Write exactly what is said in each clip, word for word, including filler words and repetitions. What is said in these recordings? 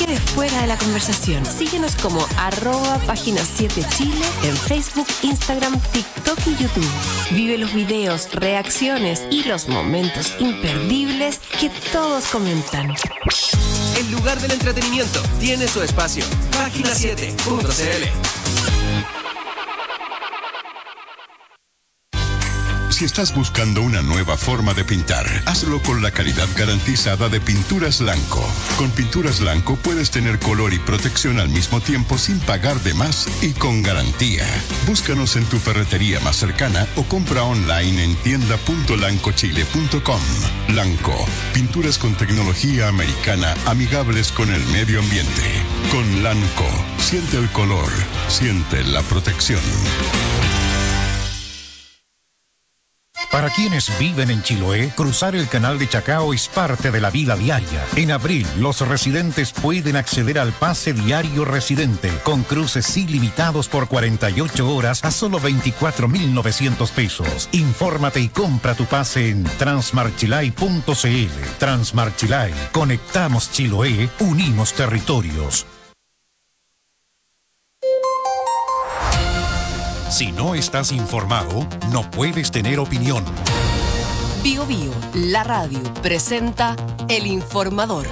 quede fuera de la conversación. Síguenos como arroba página siete Chile en Facebook, Instagram, TikTok y YouTube. Vive los videos, reacciones y los momentos imperdibles que todos comentan. El lugar del entretenimiento tiene su espacio. página siete punto c l. Si estás buscando una nueva forma de pintar, hazlo con la calidad garantizada de Pinturas Lanco. Con Pinturas Lanco puedes tener color y protección al mismo tiempo sin pagar de más y con garantía. Búscanos en tu ferretería más cercana o compra online en tienda punto lanco chile punto com. Lanco, pinturas con tecnología americana amigables con el medio ambiente. Con Lanco, siente el color, siente la protección. Para quienes viven en Chiloé, cruzar el canal de Chacao es parte de la vida diaria. En abril, los residentes pueden acceder al pase diario residente, con cruces ilimitados por cuarenta y ocho horas a solo veinticuatro mil novecientos pesos. Infórmate y compra tu pase en transmarchilay punto c l. Transmarchilay, conectamos Chiloé, unimos territorios. Si no estás informado, no puedes tener opinión. Bio Bio, la radio, presenta El Informador.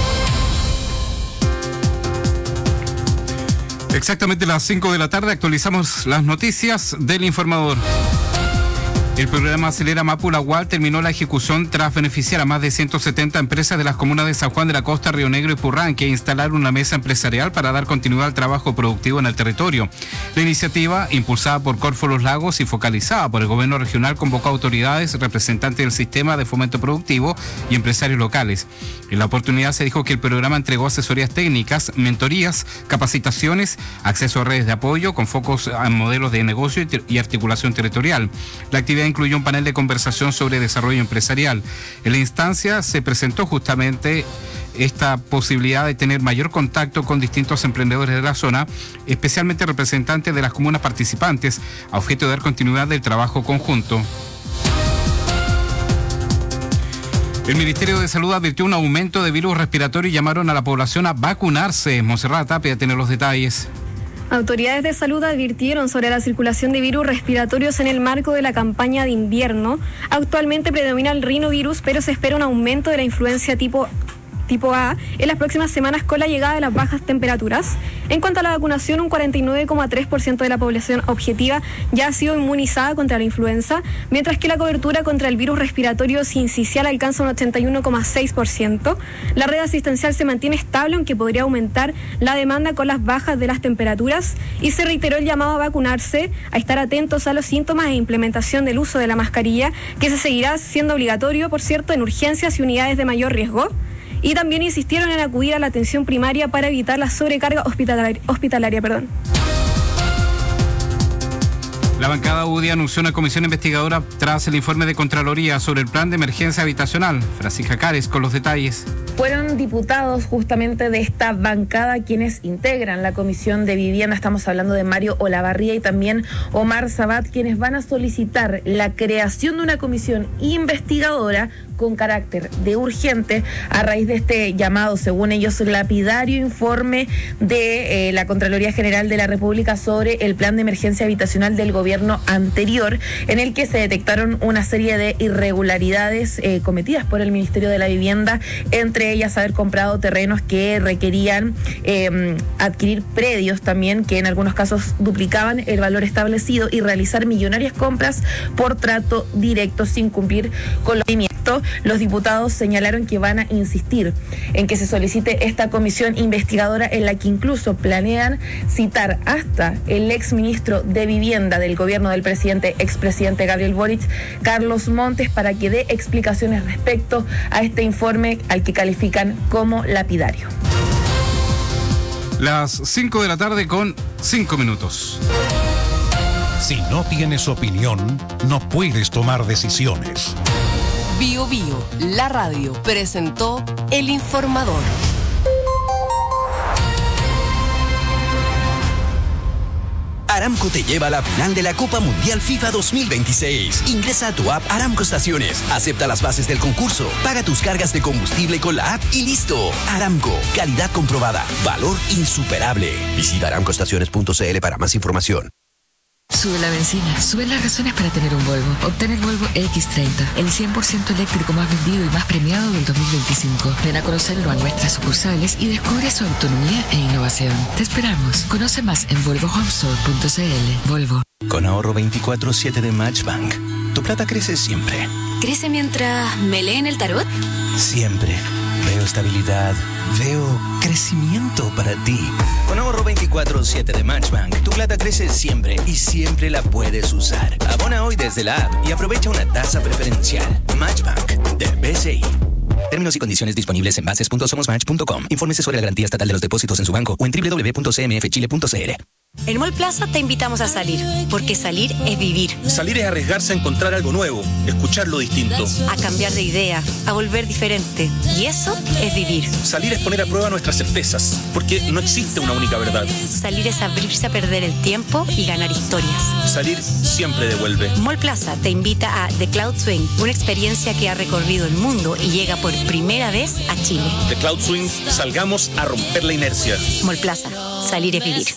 Exactamente las cinco de la tarde actualizamos las noticias del Informador. El programa Acelera Mapulahual terminó la ejecución tras beneficiar a más de ciento setenta empresas de las comunas de San Juan de la Costa, Río Negro y Purranque e instalar una mesa empresarial para dar continuidad al trabajo productivo en el territorio. La iniciativa, impulsada por Corfo Los Lagos y focalizada por el gobierno regional, convocó a autoridades, representantes del sistema de fomento productivo y empresarios locales. En la oportunidad se dijo que el programa entregó asesorías técnicas, mentorías, capacitaciones, acceso a redes de apoyo con focos en modelos de negocio y articulación territorial. La actividad incluyó un panel de conversación sobre desarrollo empresarial. En la instancia se presentó justamente esta posibilidad de tener mayor contacto con distintos emprendedores de la zona, especialmente representantes de las comunas participantes, a objeto de dar continuidad del trabajo conjunto. El Ministerio de Salud advirtió un aumento de virus respiratorio y llamaron a la población a vacunarse. Monserrat Tapia tiene los detalles. Autoridades de salud advirtieron sobre la circulación de virus respiratorios en el marco de la campaña de invierno. Actualmente predomina el rinovirus, pero se espera un aumento de la influencia tipo tipo A en las próximas semanas con la llegada de las bajas temperaturas. En cuanto a la vacunación, un cuarenta y nueve coma tres por ciento de la población objetiva ya ha sido inmunizada contra la influenza, mientras que la cobertura contra el virus respiratorio sincicial alcanza un ochenta y uno coma seis por ciento. La red asistencial se mantiene estable, aunque podría aumentar la demanda con las bajas de las temperaturas, y se reiteró el llamado a vacunarse, a estar atentos a los síntomas e implementación del uso de la mascarilla, que se seguirá siendo obligatorio, por cierto, en urgencias y unidades de mayor riesgo. Y también insistieron en acudir a la atención primaria para evitar la sobrecarga hospitalaria. hospitalaria perdón. La bancada U D I anunció una comisión investigadora tras el informe de Contraloría sobre el plan de emergencia habitacional. Francisca Cares con los detalles. Fueron diputados justamente de esta bancada quienes integran la Comisión de Vivienda. Estamos hablando de Mario Olavarría y también Omar Sabat, quienes van a solicitar la creación de una comisión investigadora con carácter de urgente a raíz de este llamado, según ellos, lapidario informe de eh, la Contraloría General de la República sobre el plan de emergencia habitacional del gobierno anterior, en el que se detectaron una serie de irregularidades eh, cometidas por el Ministerio de la Vivienda, entre ellas haber comprado terrenos que requerían eh, adquirir predios también, que en algunos casos duplicaban el valor establecido, y realizar millonarias compras por trato directo sin cumplir con los requerimientos. Los diputados señalaron que van a insistir en que se solicite esta comisión investigadora, en la que incluso planean citar hasta el exministro de Vivienda del gobierno del presidente, expresidente Gabriel Boric, Carlos Montes, para que dé explicaciones respecto a este informe al que califican como lapidario. Las cinco de la tarde con cinco minutos. Si no tienes opinión, no puedes tomar decisiones. Bio Bio, la radio, presentó El Informador. Aramco te lleva a la final de la Copa Mundial FIFA dos mil veintiséis. Ingresa a tu app Aramco Estaciones, acepta las bases del concurso, paga tus cargas de combustible con la app y listo. Aramco, calidad comprobada, valor insuperable. Visita aramco estaciones punto c l para más información. Sube la benzina, sube las razones para tener un Volvo. Obtén el Volvo equis treinta, el cien por ciento eléctrico más vendido y más premiado del dos mil veinticinco. Ven a conocerlo a nuestras sucursales y descubre su autonomía e innovación. Te esperamos. Conoce más en volvo home store punto c l. Volvo. Con ahorro veinticuatro siete de Matchbank, tu plata crece siempre. ¿Crece mientras me leen el tarot? Siempre. Veo estabilidad, veo crecimiento para ti. Con ahorro veinticuatro siete de Matchbank, tu plata crece siempre y siempre la puedes usar. Abona hoy desde la app y aprovecha una tasa preferencial. Matchbank, de B C I. Términos y condiciones disponibles en bases punto somosmatch punto com. Infórmese sobre la garantía estatal de los depósitos en su banco o en doble u doble u doble u punto c m f chile punto c l. En Mall Plaza te invitamos a salir, porque salir es vivir. Salir es arriesgarse a encontrar algo nuevo, escuchar lo distinto. A cambiar de idea, a volver diferente. Y eso es vivir. Salir es poner a prueba nuestras certezas, porque no existe una única verdad. Salir es abrirse a perder el tiempo y ganar historias. Salir siempre devuelve. Mall Plaza te invita a The Cloud Swing, una experiencia que ha recorrido el mundo y llega por primera vez a Chile. The Cloud Swing, salgamos a romper la inercia. Mall Plaza, salir es vivir.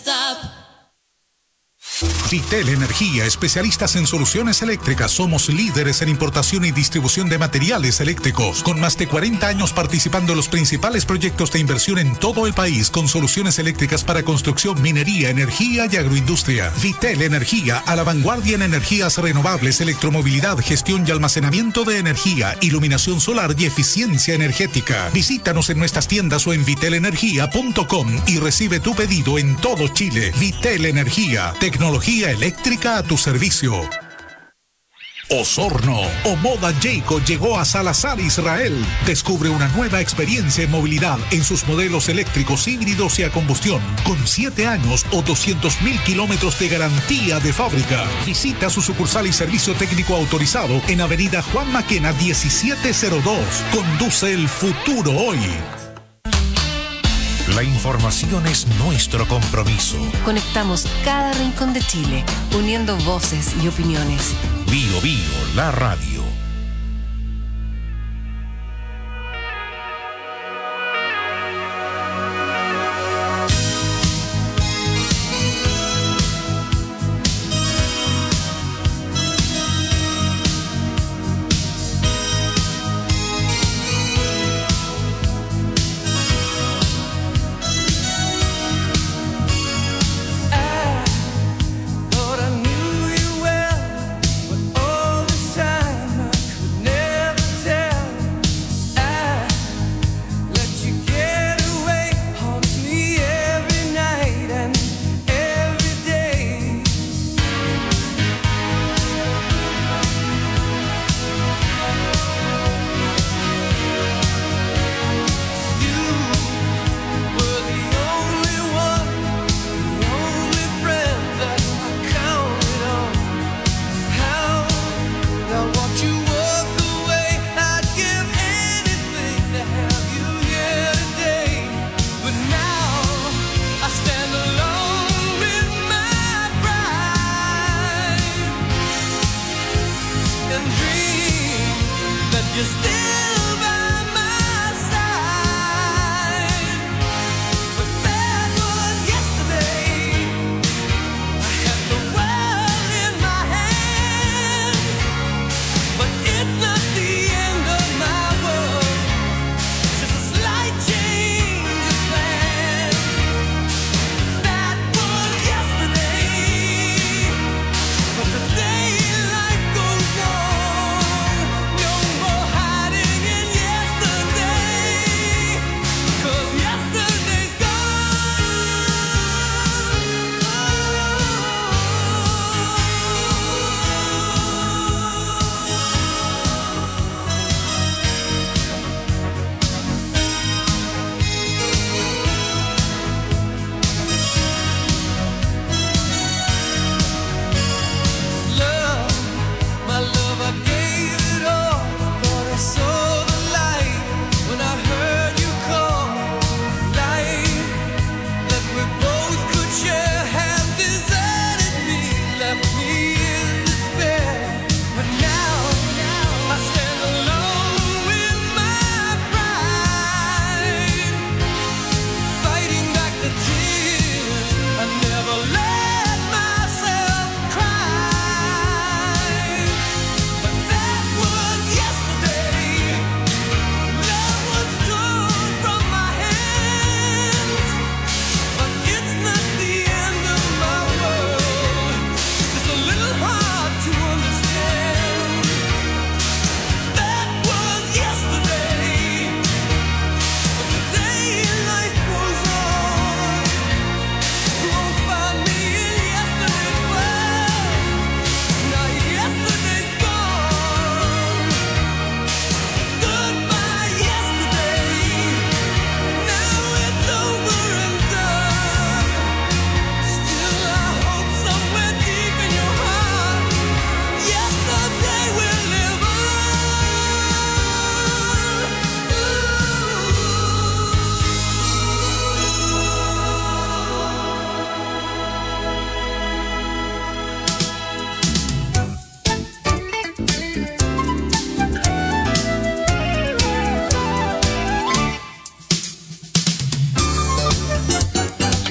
Vitel Energía, especialistas en soluciones eléctricas. Somos líderes en importación y distribución de materiales eléctricos, con más de cuarenta años participando en los principales proyectos de inversión en todo el país, con soluciones eléctricas para construcción, minería, energía y agroindustria. Vitel Energía, a la vanguardia en energías renovables, electromovilidad, gestión y almacenamiento de energía, iluminación solar y eficiencia energética. Visítanos en nuestras tiendas o en vitel energía punto com y recibe tu pedido en todo Chile. Vitel Energía, tecnología eléctrica a tu servicio. Osorno o Moda Jayco llegó a Salazar, Israel. Descubre una nueva experiencia en movilidad en sus modelos eléctricos, híbridos y a combustión, con siete años o doscientos mil kilómetros de garantía de fábrica. Visita su sucursal y servicio técnico autorizado en Avenida Juan Maquena diecisiete cero dos. Conduce el futuro hoy. La información es nuestro compromiso. Conectamos cada rincón de Chile, uniendo voces y opiniones. Bio Bio, la radio. Thought I knew you well, but all this time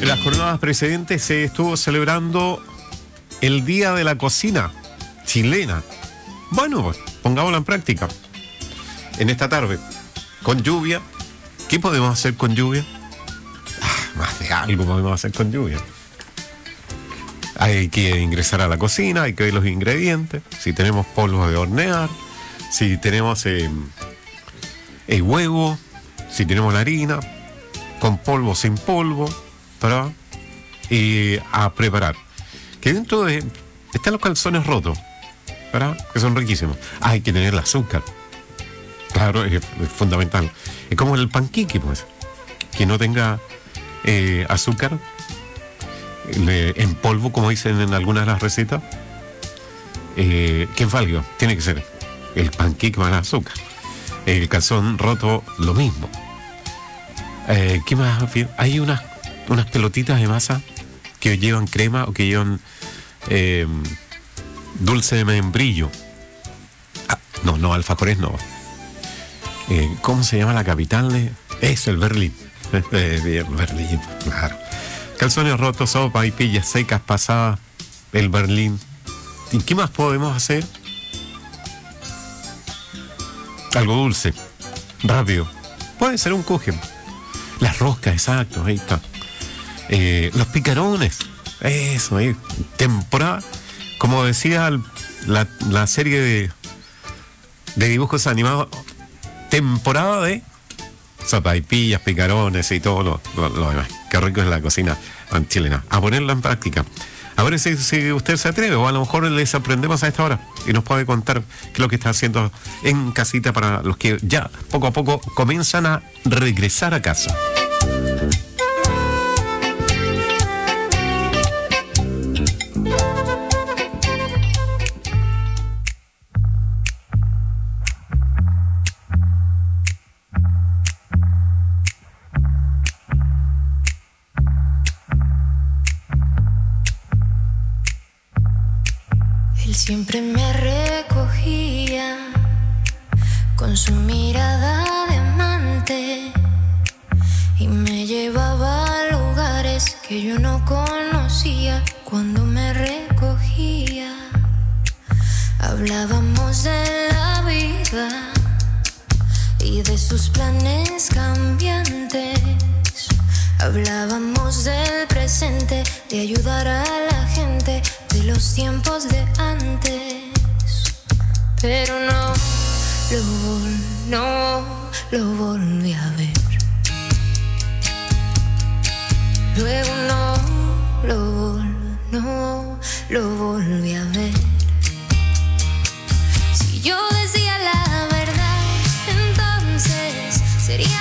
En las jornadas precedentes se estuvo celebrando el Día de la Cocina chilena. Bueno, pues pongámoslo en práctica. En esta tarde, con lluvia, ¿qué podemos hacer con lluvia? Ah, más de algo podemos hacer con lluvia. Hay que ingresar a la cocina, hay que ver los ingredientes, si tenemos polvo de hornear, si tenemos eh, el huevo, si tenemos la harina, con polvo, sin polvo, para eh, a preparar. Que dentro de están los calzones rotos, ¿verdad? Que son riquísimos. Ah, hay que tener el azúcar. Claro, es, es fundamental. Es como el panqueque, pues, que no tenga eh, azúcar le, en polvo, como dicen en algunas de las recetas, eh, que es válido. Tiene que ser el panqueque más azúcar. El calzón roto, lo mismo. Eh, ¿Qué más? Hay unas, unas pelotitas de masa que llevan crema o que llevan eh, dulce de membrillo. Ah, no, no, alfajores no. Eh, ¿Cómo se llama la capital de...? Eso, el Berlín. El Berlín, claro. Calzones rotos, sopa y pillas secas pasadas, el Berlín. ¿Y qué más podemos hacer? Algo dulce, rápido. Puede ser un kuchen. Las roscas, exacto, ahí está. Eh, los picarones, eso, ahí. Temporada, como decía el, la, la serie de, de dibujos animados, temporada de sopaipillas, picarones y todo lo, lo, lo demás. Qué rico es la cocina chilena. A ponerla en práctica. A ver si, si usted se atreve, o a lo mejor les aprendemos a esta hora y nos puede contar qué es lo que está haciendo en casita para los que ya poco a poco comienzan a regresar a casa. Siempre me recogía con su mirada de amante y me llevaba a lugares que yo no conocía. Cuando me recogía, hablábamos de la vida y de sus planes cambiantes. Hablábamos del presente, de ayudar a la gente, de los tiempos de antes. Pero no lo, vol- no lo volví a ver. Luego no lo, vol- no lo volví a ver. Si yo decía la verdad, entonces sería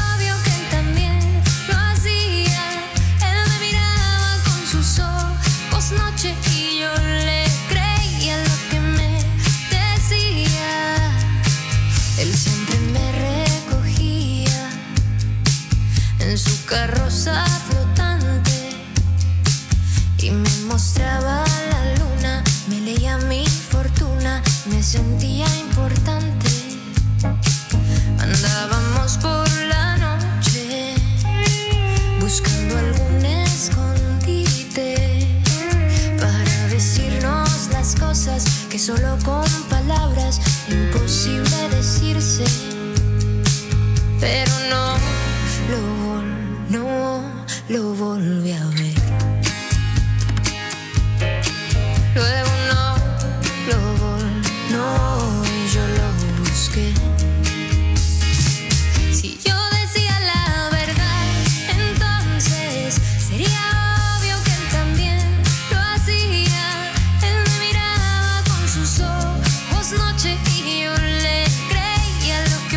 noche y yo le creía lo que me decía. Él siempre me recogía en su carroza flotante y me mostraba la luna, me leía mi fortuna, me sentía importante. Andábamos por la noche buscando algún escondite, decirnos las cosas que solo con palabras imposible decirse. Pero no lo, vol- no lo volví a ver. Luego no lo vol- no y yo lo busqué. Si yo decía la verdad, entonces sería noche y yo le creía lo que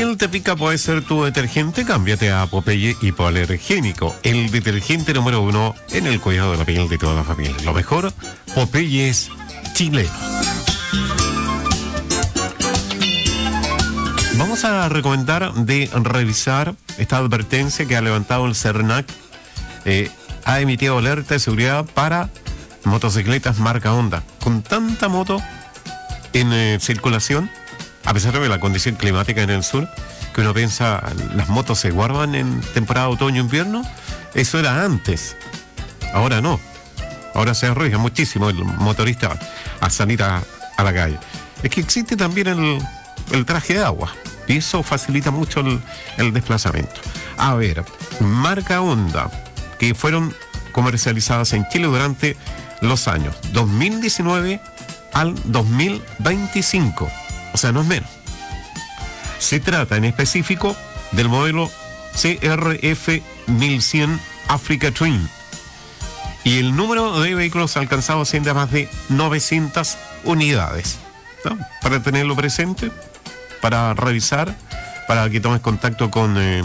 piel te pica puede ser tu detergente, cámbiate a Popeye hipoalergénico, el detergente número uno en el cuidado de la piel de toda la familia. Lo mejor, Popeye es chileno. Vamos a recomendar de revisar esta advertencia que ha levantado el CERNAC. Eh, ha emitido alerta de seguridad para motocicletas marca Honda. Con tanta moto en eh, circulación, a pesar de la condición climática en el sur, que uno piensa las motos se guardan en temporada otoño-invierno, eso era antes. Ahora no. Ahora se arriesga muchísimo el motorista a salir a, a la calle. Es que existe también el, el traje de agua y eso facilita mucho el, el desplazamiento. A ver, marca Honda, que fueron comercializadas en Chile durante los años dos mil diecinueve al dos mil veinticinco. O sea, no es menos. Se trata en específico del modelo C R F mil cien Africa Twin. Y el número de vehículos alcanzados asciende a más de novecientas unidades. ¿No? Para tenerlo presente, para revisar, para que tomes contacto con eh,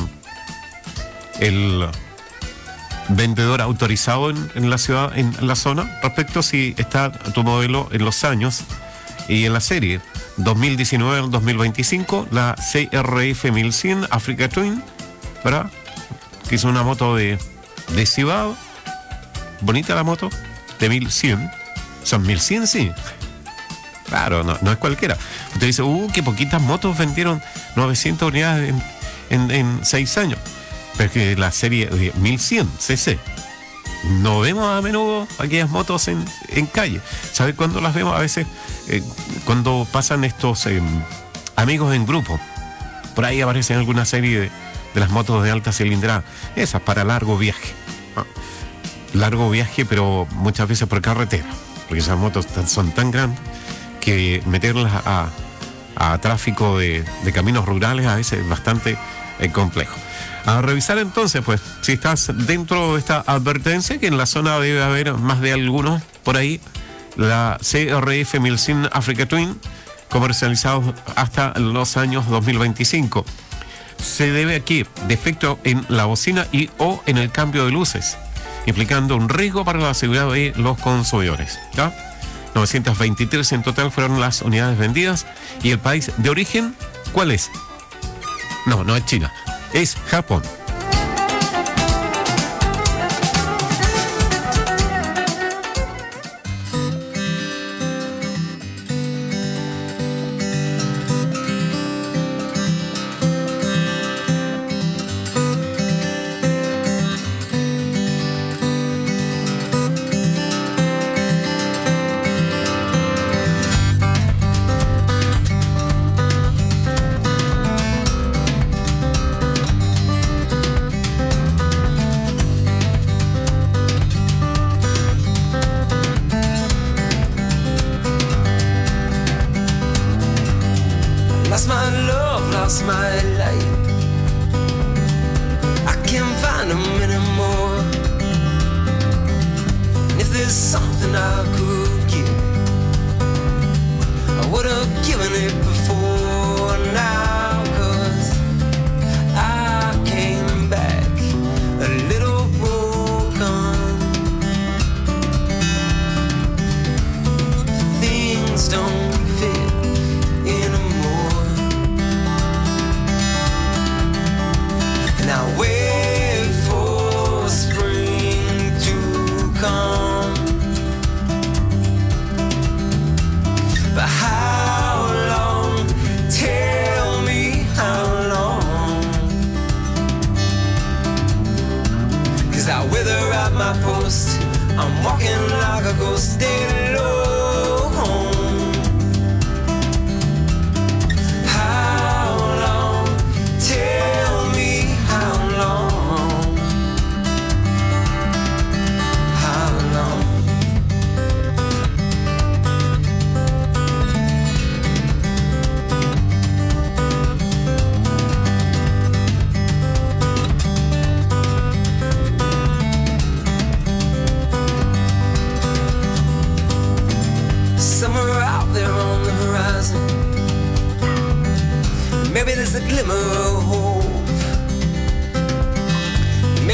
el vendedor autorizado en, en la ciudad, en la zona, respecto a si está tu modelo en los años y en la serie dos mil diecinueve al dos mil veinticinco, la C R F mil cien Africa Twin, ¿verdad? Que es una moto de, de Cibao, bonita la moto, de mil cien, son mil cien, sí. Claro, no, no es cualquiera. Usted dice, uh, qué poquitas motos vendieron novecientas unidades en, en, en seis años. Pero es que la serie de mil cien C C, no vemos a menudo aquellas motos en, en calle. ¿Sabe cuándo las vemos? A veces eh, cuando pasan estos eh, amigos en grupo. Por ahí aparecen alguna serie de, de las motos de alta cilindrada. Esas para largo viaje. ¿No? Largo viaje, pero muchas veces por carretera. Porque esas motos son tan grandes que meterlas a, a tráfico de, de caminos rurales a veces es bastante eh, complejo. A revisar entonces, pues, si estás dentro de esta advertencia, que en la zona debe haber más de algunos por ahí, la C R F mil cien Africa Twin, comercializados hasta los años dos mil veinticinco. Se debe aquí defecto en la bocina y o en el cambio de luces, implicando un riesgo para la seguridad de los consumidores. ¿Ya? novecientas veintitrés en total fueron las unidades vendidas. ¿Y el país de origen cuál es? No, no es China, es Japón.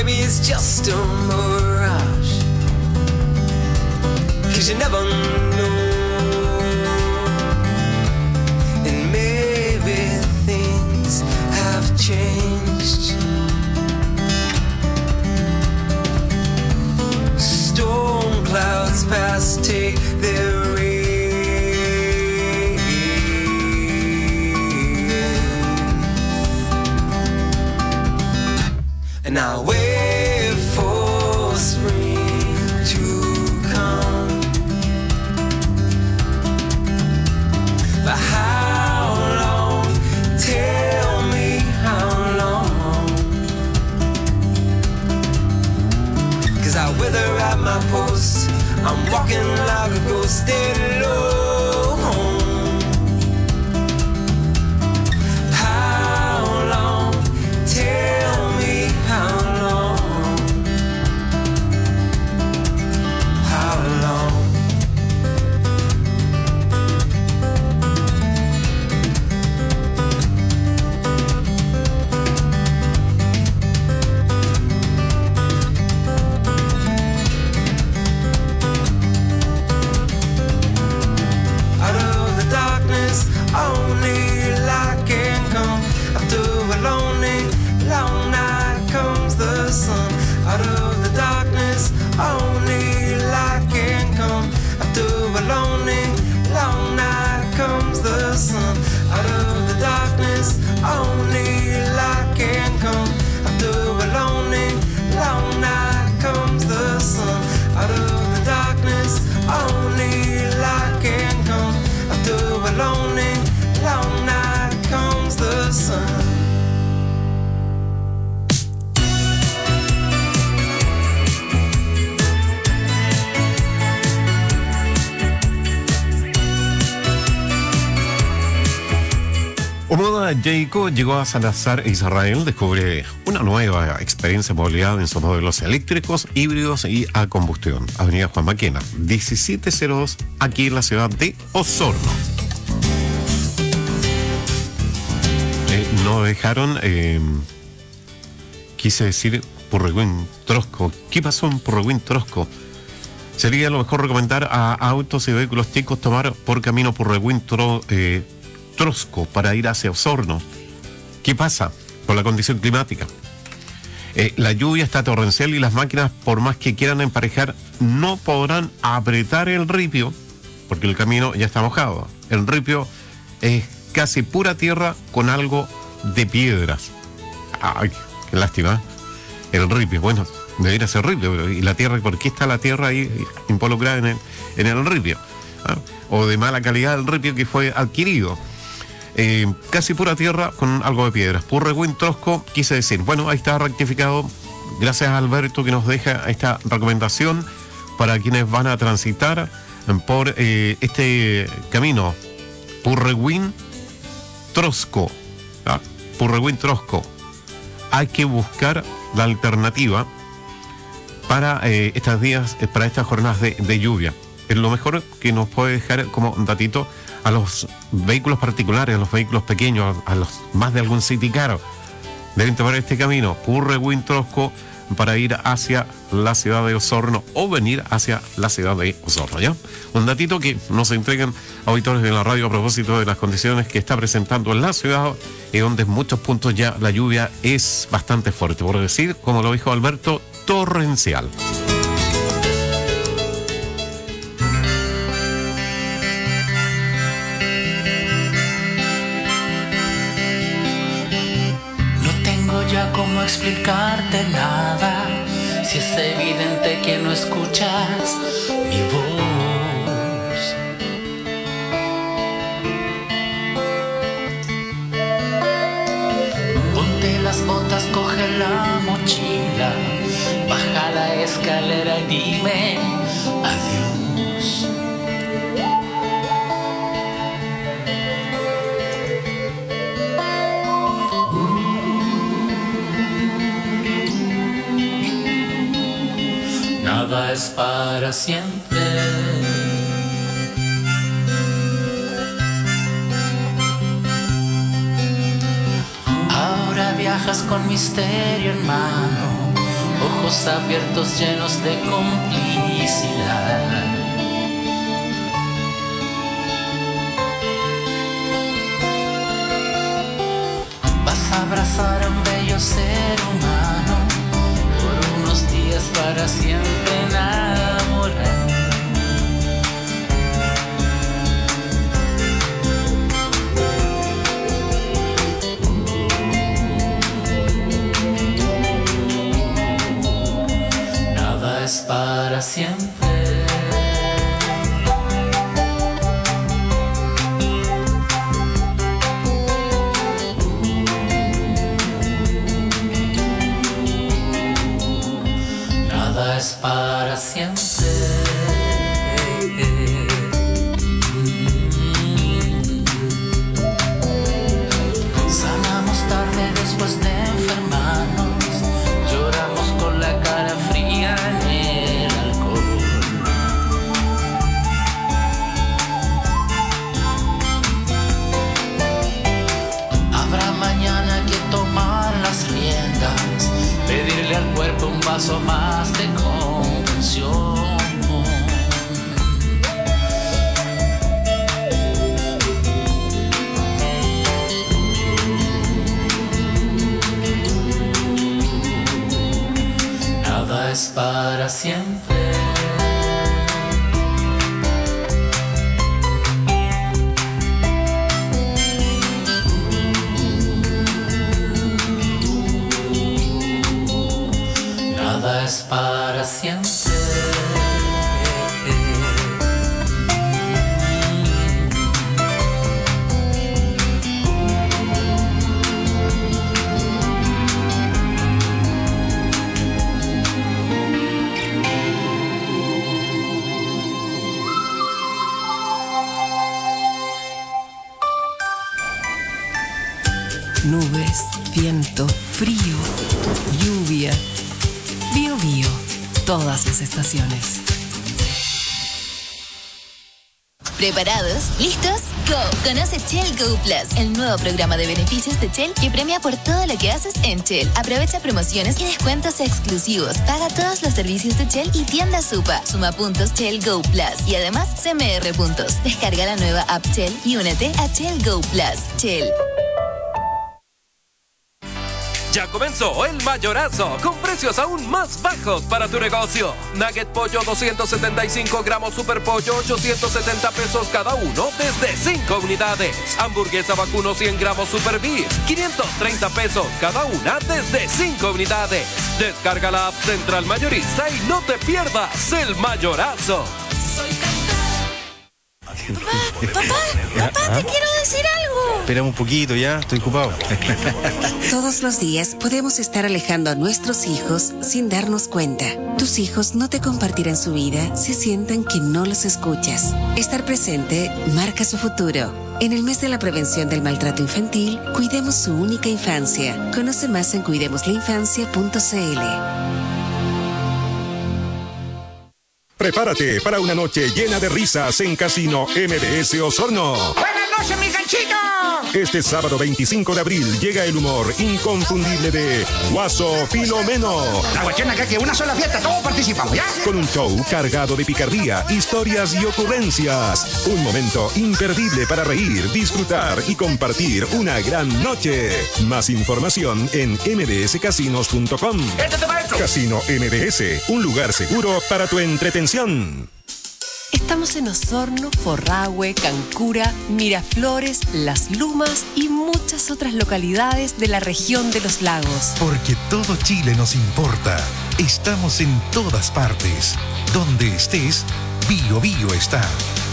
maybe it's just a mirage, 'cause you never know. And maybe things have changed. Storm clouds pass, take their rain, and I wait for spring to come. But how long? Tell me how long. 'Cause I wither at my post, I'm walking like a ghost, stay low. How long? Tell me how long. How long? Out of the darkness, only light can come. After a lonely, long night comes the sun. Out of the darkness, only light can come. After a lonely, long night comes the sun. Out of the darkness, only light can come. After a lonely, long night comes the sun. Out of the darkness, only light can come. After a lonely, long night comes the sun. Omoda Jayco llegó a Salazar, Israel, descubre una nueva experiencia de movilidad en sus modelos eléctricos, híbridos y a combustión. Avenida Juan Maquena, diecisiete cero dos, aquí en la ciudad de Osorno. Eh, no dejaron, eh, quise decir, Purregüín Trosco. ¿Qué pasó en Purregüín Trosco? Sería lo mejor recomendar a autos y vehículos chicos tomar por camino Purregüín Tro, eh, Trosco para ir hacia Osorno. ¿Qué pasa con la condición climática? Eh, la lluvia está torrencial y las máquinas, por más que quieran emparejar, no podrán apretar el ripio porque el camino ya está mojado. El ripio es casi pura tierra con algo de piedras. Ay, qué lástima. El ripio, bueno, debería ser ripio, pero ¿y la tierra? ¿Por qué está la tierra ahí involucrada en el, en el ripio? ¿Ah? O de mala calidad el ripio que fue adquirido. Eh, casi pura tierra con algo de piedras. Purregüín Trosco, quise decir. Bueno, ahí está rectificado. Gracias a Alberto que nos deja esta recomendación para quienes van a transitar por eh, este camino. Purregüín Trosco. ¿Ah? Purregüín Trosco. Hay que buscar la alternativa para eh, estos días, eh, para estas jornadas de, de lluvia. Es lo mejor que nos puede dejar como datito a los vehículos particulares, a los vehículos pequeños, a los más de algún city car. Deben tomar este camino, Purregüín Trosco, para ir hacia la ciudad de Osorno o venir hacia la ciudad de Osorno, ¿ya? Un datito que nos entregan auditores de la radio a propósito de las condiciones que está presentando en la ciudad y donde en muchos puntos ya la lluvia es bastante fuerte, por decir, como lo dijo Alberto, torrencial. Ya cómo explicarte nada, si es evidente que no escuchas mi voz. Ponte las botas, coge la mochila, baja la escalera y dime adiós. Nada es para siempre. Ahora viajas con misterio en mano, ojos abiertos llenos de complicidad. Vas a abrazar a un bello ser humano por unos días para siempre enamorar. Nada es para siempre. Nada es para siempre. Sanamos tarde después de enfermarnos, lloramos con la cara fría en el alcohol. Habrá mañana que tomar las riendas, pedirle al cuerpo un vaso más de convención. Nada es para siempre. Nada es para siempre. Nubes, viento, frío, lluvia. Bio Bio, todas las estaciones. ¿Preparados? ¿Listos? ¡Go! Conoce Shell Go Plus, el nuevo programa de beneficios de Shell que premia por todo lo que haces en Shell. Aprovecha promociones y descuentos exclusivos. Paga todos los servicios de Shell y tienda Supa. Suma puntos Shell Go Plus y además C M R puntos. Descarga la nueva app Shell y únete a Shell Go Plus. Shell. Ya comenzó el mayorazo, con precios aún más bajos para tu negocio. Nugget pollo doscientos setenta y cinco gramos super pollo, ochocientos setenta pesos cada uno desde cinco unidades. Hamburguesa vacuno cien gramos super beef, quinientos treinta pesos cada una desde cinco unidades. Descarga la app Central Mayorista y no te pierdas el mayorazo. Papá, papá, papá, te quiero decir algo. Espera un poquito, ya, estoy ocupado. Todos los días podemos estar alejando a nuestros hijos sin darnos cuenta. Tus hijos no te compartirán su vida si sienten que no los escuchas. Estar presente marca su futuro. En el mes de la prevención del maltrato infantil, cuidemos su única infancia. Conoce más en cuidemos la infancia punto c l. Prepárate para una noche llena de risas en Casino M D S Osorno. ¡Buenas noches, mi ganchito! Este sábado veinticinco de abril llega el humor inconfundible de Guaso Filomeno. La cuestión acá es que una sola fiesta, todos participamos, ¿ya? Con un show cargado de picardía, historias y ocurrencias. Un momento imperdible para reír, disfrutar y compartir una gran noche. Más información en m d s casinos punto com. Casino M D S, un lugar seguro para tu entretención. Estamos en Osorno, Forrahue, Cancura, Miraflores, Las Lumas y muchas otras localidades de la región de los lagos. Porque todo Chile nos importa. Estamos en todas partes. Donde estés, Bio Bio está.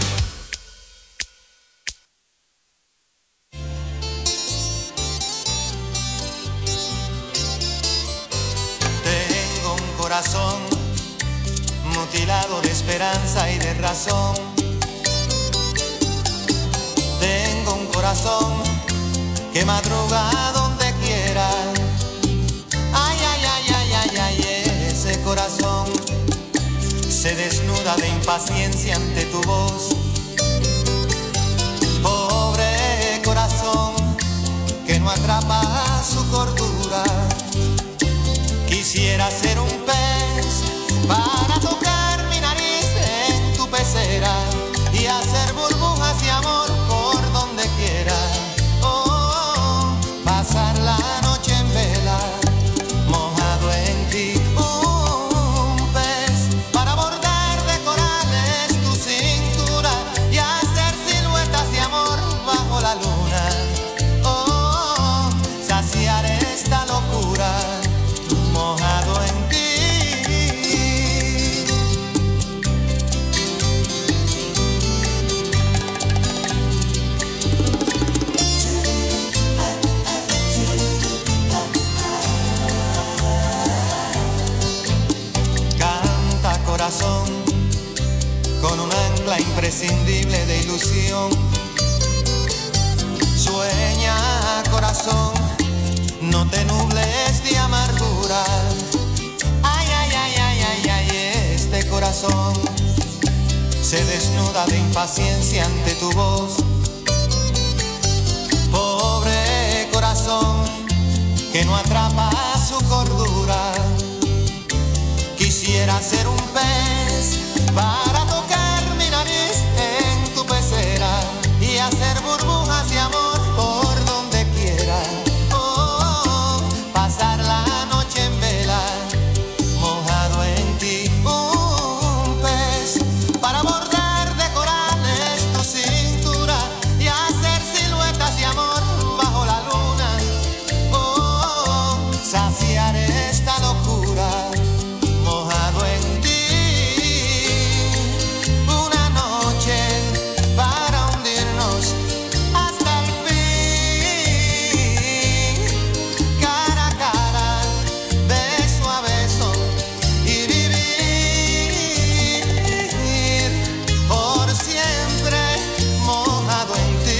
Tengo un corazón mutilado de esperanza y de razón. Tengo un corazón que madruga donde quiera. Ay, ay, ay, ay, ay, ay, ese corazón se desnuda de impaciencia ante tu voz. Pobre corazón que no atrapa su cordura. Quisiera ser un pez para tocar mi nariz en tu pecera y hacer burbujas de amor por donde quiera. Oh, oh, oh, pasar la noche en vela, mojado en ti. Un pez para bordar de corales tu cintura y hacer siluetas de amor bajo la luna. Oh, oh, oh, saciar esta locura, mojado en ti. Canta corazón, con un ancla imprescindible de ilusión. Sueña corazón, no te nubles de amargura. Ay, ay, ay, ay, ay, ay, este corazón se desnuda de impaciencia ante tu voz. Pobre corazón que no atrapa su cordura. Quisiera ser un pez para tocar mi nariz en tu pecera y hacer burbujas de amor por donde quiera. Pasar la noche en vela, mojado en ti. Un pez para bordar de corales tu cintura y hacer siluetas de amor bajo la luna. Oh, saciar esta locura, mojado en ti. Una noche para hundirnos hasta el fin, cara a cara, beso a beso y vivir por siempre mojado en ti.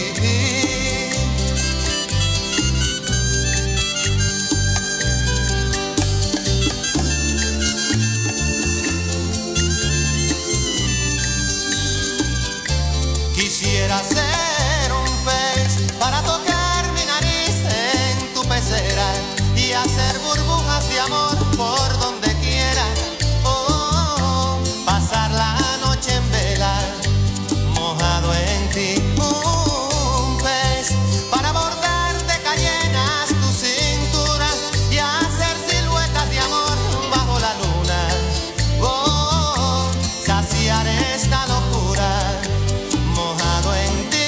Quisiera ser un pez para tocar mi nariz en tu pecera y hacer burbujas de amor por donde quiera. Oh, oh, oh, pasar la noche en vela, mojado en ti. Un pez para bordar de cayenas tu cintura y hacer siluetas de amor bajo la luna. Oh, oh, oh, saciar esta locura, mojado en ti.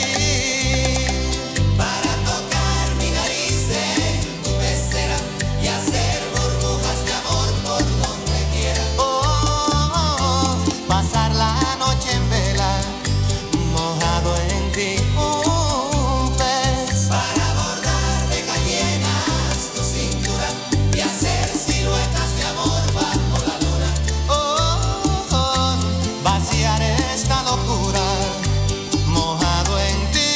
Para tocar mi nariz en tu pecera y hacer burbujas de amor por donde quiera. Oh, oh, oh, pasar la noche en vela, mojado en ti. Un pez para bordar de cayenas tu cintura y hacer siluetas de amor bajo la luna. Oh, oh, oh, vaciar esta locura, mojado en ti.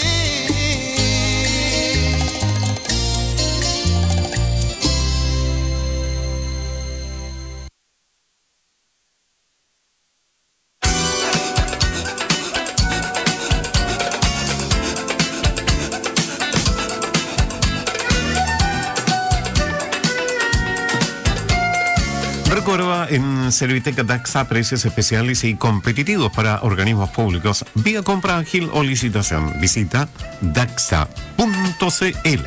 Recuerda, en Serviteca Daxa, precios especiales y competitivos para organismos públicos vía compra ágil o licitación. Visita daxa punto c l.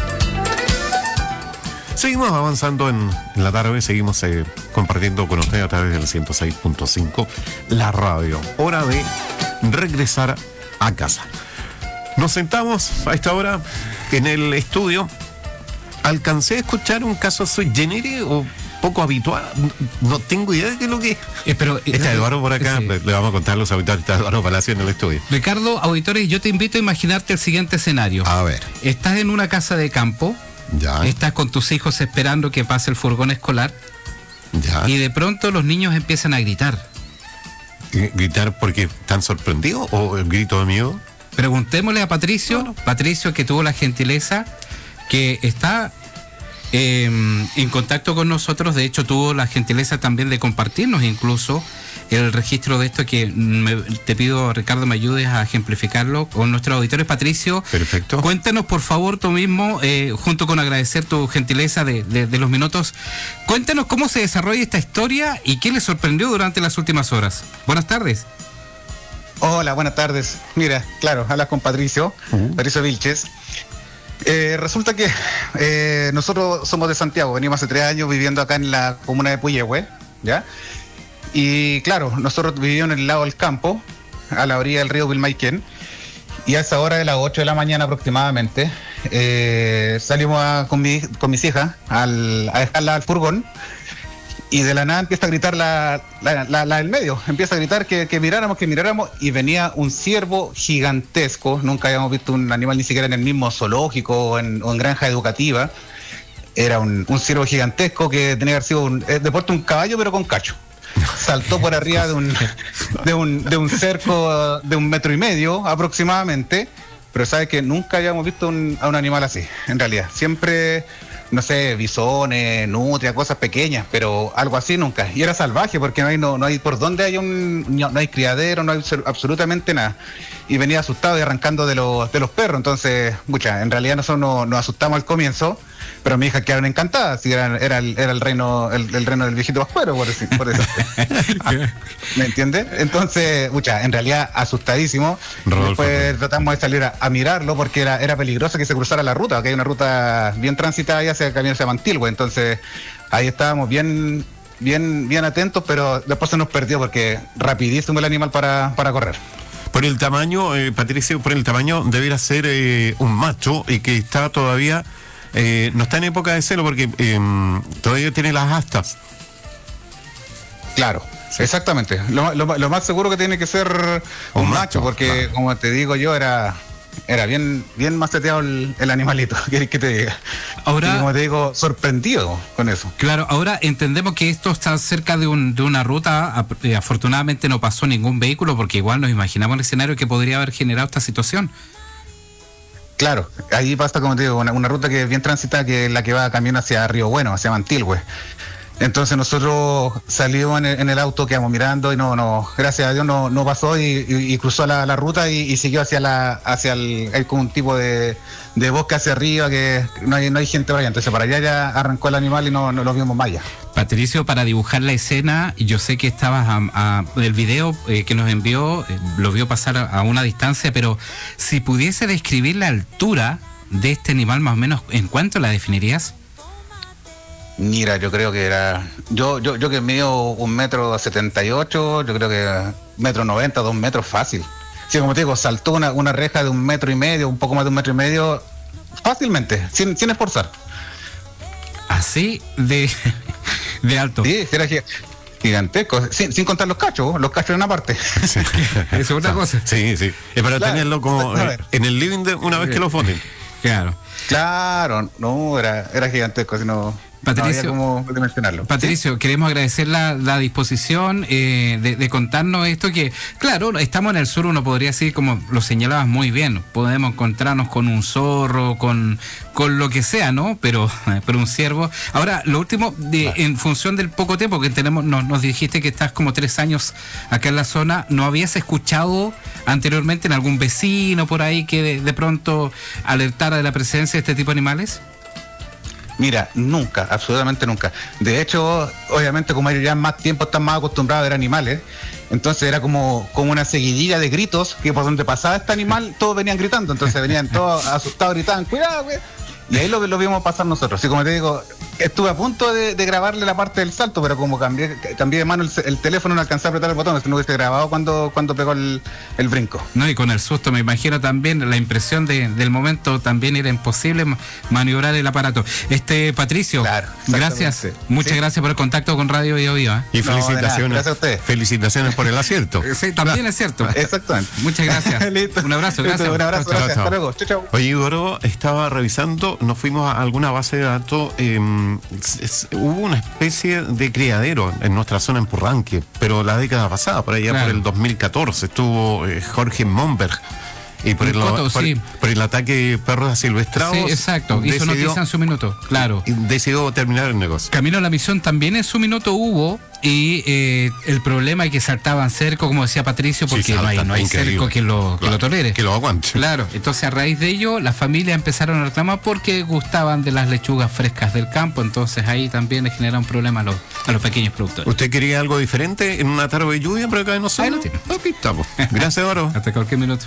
Seguimos avanzando en, en la tarde, seguimos eh, compartiendo con usted a través del ciento seis punto cinco la radio. Hora de regresar a casa. Nos sentamos a esta hora en el estudio. Alcancé a escuchar un caso sui generis o poco habitual, no tengo idea de qué es lo que es. Eh, pero, está Eduardo por acá, sí. le, le vamos a contar a los auditores, está Eduardo Palacio en el estudio. Ricardo, auditores, yo te invito a imaginarte el siguiente escenario. A ver. Estás en una casa de campo, ya. Estás con tus hijos esperando que pase el furgón escolar, ya. Y de pronto los niños empiezan a gritar. ¿Gritar porque están sorprendidos o el grito de miedo? Preguntémosle a Patricio, no, no. Patricio, que tuvo la gentileza, que está eh, en contacto con nosotros. De hecho, tuvo la gentileza también de compartirnos incluso el registro de esto, que me, te pido, Ricardo, me ayudes a ejemplificarlo con nuestros auditores. Patricio, perfecto. Cuéntanos, por favor, tú mismo, eh, junto con agradecer tu gentileza de, de, de los minutos, cuéntanos cómo se desarrolla esta historia y qué les sorprendió durante las últimas horas. Buenas tardes. Hola, buenas tardes. Mira, claro, hablas con Patricio, uh-huh. Patricio Vilches. Eh, resulta que eh, nosotros somos de Santiago, venimos hace tres años viviendo acá en la comuna de Puyehue, ¿ya? Y claro, nosotros vivíamos en el lado del campo, a la orilla del río Vilmayquén, y a esa hora de las ocho de la mañana aproximadamente, eh, salimos a, con, mi, con mis hijas al, a dejarla al furgón, y de la nada empieza a gritar la, la, la, la del medio, empieza a gritar que, que miráramos, que miráramos, y venía un ciervo gigantesco. Nunca habíamos visto un animal ni siquiera en el mismo zoológico o en, o en granja educativa. Era un, un ciervo gigantesco que tenía que haber sido un, de porte un caballo, pero con cacho. Saltó por arriba de un, de un, de un cerco de un metro y medio aproximadamente, pero sabes que nunca habíamos visto un, a un animal así, en realidad. Siempre, no sé, bisones, nutrias, cosas pequeñas, pero algo así nunca. Y era salvaje porque no hay, no, no hay por dónde hay un, no, no hay criadero, no hay absolutamente nada. Y venía asustado y arrancando de los, de los perros. Entonces, mucha, en realidad nosotros nos, nos asustamos al comienzo, pero mis hijas quedaron encantadas. Si era, era, el, era el reino, el, el reino del viejito Pascuero, por decir, por eso. ¿Me entiendes? Entonces, mucha, en realidad asustadísimo. Rodolfo. Después tratamos de salir a, a mirarlo porque era, era peligroso que se cruzara la ruta, que hay una ruta bien transitada y hacia el camino hacia Mantilhue. Entonces, ahí estábamos bien, bien, bien atentos, pero después se nos perdió porque rapidísimo el animal para, para correr. Por el tamaño, eh, Patricio, por el tamaño debiera ser eh, un macho y que está todavía, eh, no está en época de celo porque eh, todavía tiene las astas. Claro, sí. Exactamente. Lo, lo, lo más seguro que tiene que ser un, un macho, macho, porque claro, como te digo yo, era... Era bien, bien maceteado el, el animalito, ¿qué que te diga? Ahora, y como te digo, sorprendido con eso. Claro, ahora entendemos que esto está cerca de, un, de una ruta. Afortunadamente no pasó ningún vehículo, porque igual nos imaginamos el escenario que podría haber generado esta situación. Claro, ahí pasa, como te digo, una, una ruta que es bien transitada, que es la que va camino hacia Río Bueno, hacia Mantilhue. Entonces nosotros salimos en el, en el auto, quedamos mirando y no, no, gracias a Dios no, no pasó y, y, y cruzó la, la ruta y, y siguió hacia la, hacia el, hay como un tipo de, de bosque hacia arriba que no hay, no hay gente por allá. Entonces para allá ya arrancó el animal y no, no lo vimos más allá. Patricio, para dibujar la escena, yo sé que estabas a, a, el video eh, que nos envió, eh, lo vio pasar a, a una distancia, pero si pudiese describir la altura de este animal más o menos, ¿en cuánto la definirías? Mira, yo creo que era... Yo yo yo que mido un metro setenta y ocho, yo creo que metro noventa, dos metros fácil. Sí, como te digo, saltó una, una reja de un metro y medio, un poco más de un metro y medio, fácilmente, sin, sin esforzar. ¿Así de, de alto? Sí, era gigantesco, sin, sin contar los cachos, los cachos en una parte. Sí. Eso es otra cosa. Sí, sí. Es para claro, tenerlo como eh, en el living de una vez que lo foten. Claro. Claro, no, era, era gigantesco, sino... Patricio, no mencionarlo. Patricio, ¿sí? Queremos agradecer la, la disposición eh, de, de contarnos esto, que claro, estamos en el sur, uno podría decir, como lo señalabas muy bien, podemos encontrarnos con un zorro, con, con lo que sea, ¿no? Pero, pero un ciervo. Ahora, lo último, de, vale. En función del poco tiempo que tenemos, nos, nos dijiste que estás como tres años acá en la zona, ¿no habías escuchado anteriormente en algún vecino por ahí que de, de pronto alertara de la presencia de este tipo de animales? Mira, nunca, absolutamente nunca. De hecho, obviamente como ellos ya más tiempo están más acostumbrados a ver animales, entonces era como, como una seguidilla de gritos que por donde pasaba este animal todos venían gritando, entonces venían todos asustados, gritaban, cuidado, güey. Y ahí lo, lo vimos pasar nosotros. Y como te digo, estuve a punto de, de grabarle la parte del salto, pero como cambié, cambié de mano el, el teléfono, no alcancé a apretar el botón, no hubiese grabado cuando, cuando pegó el, el brinco. No, y con el susto me imagino también, la impresión de, del momento también era imposible maniobrar el aparato. Este Patricio, claro, gracias, muchas ¿sí? gracias por el contacto con Radio Bio Bio, ¿eh? Y felicitaciones. No, gracias a usted. Felicitaciones por el acierto. Sí, también es cierto. Exactamente. Muchas gracias. Listo. Un abrazo, gracias. Listo, un abrazo, chau, gracias. chau. Hasta luego. Chau, chau. Oye, Igor, estaba revisando, nos fuimos a alguna base de datos, eh, es, es, hubo una especie de criadero en nuestra zona en Purranque, pero la década pasada, por allá claro. por el dos mil catorce, estuvo eh, Jorge Monberg Y por, En el, Coto, por, sí. por el ataque de perros asilvestrados. Sí, exacto. Hizo noticia en su minuto, claro. Decidió terminar el negocio. Camino a la Misión también en su minuto hubo, y eh, el problema es que saltaban cerco, como decía Patricio, porque Sí, no hay, saltan, no hay increíble. cerco que lo, que Claro, lo tolere. que lo aguante. Claro, entonces a raíz de ello, las familias empezaron a reclamar porque gustaban de las lechugas frescas del campo, entonces ahí también le genera un problema a los, a los pequeños productores. ¿Usted quería algo diferente en una tarde de lluvia por acá de nosotros? Ahí lo tiene. Aquí estamos. Gracias, Oro. Hasta cualquier minuto.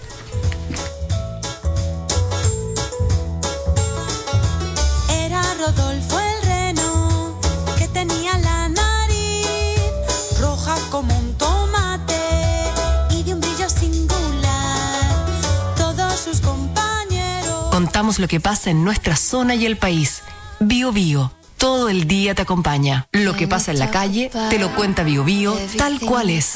Era Rodolfo el reno que tenía la nariz roja como un tomate y de un brillo singular. Todos sus compañeros. Contamos lo que pasa en nuestra zona y el país. Bio Bio. Todo el día te acompaña. Lo que pasa en la calle, te lo cuenta Bio Bio, tal cual es.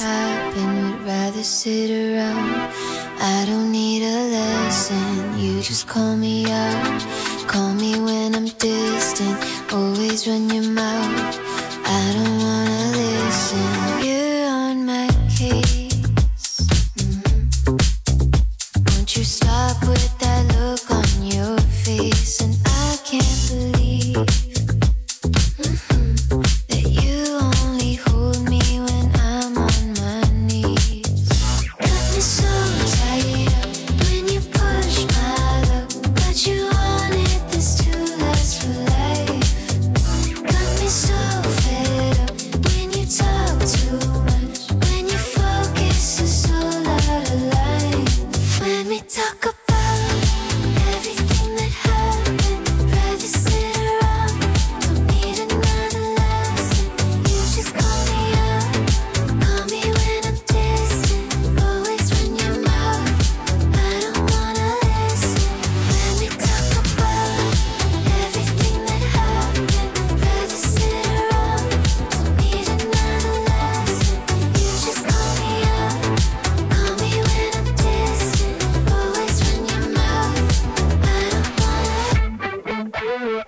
I don't need a lesson, you just call me out. Call me when I'm distant, always run your mouth. I don't wanna listen, you're on my case. Mm-hmm. Won't you stop with that look on your face? And I can't believe mm-hmm, that you only hold me when I'm on my knees. Got me so tied up when you push my luck, but you wanted this to last for life. Got me so fed up when you talk too much, when your focus is all out of line. When we talk about everything that happened, rather sit around, don't need another lesson. You just call me up, call me when I'm distant, always run your mouth. I don't wanna listen. When we talk about everything that happened, rather sit around, don't need another lesson. You just call me up, call me when I'm distant, always run your mouth. I don't wanna.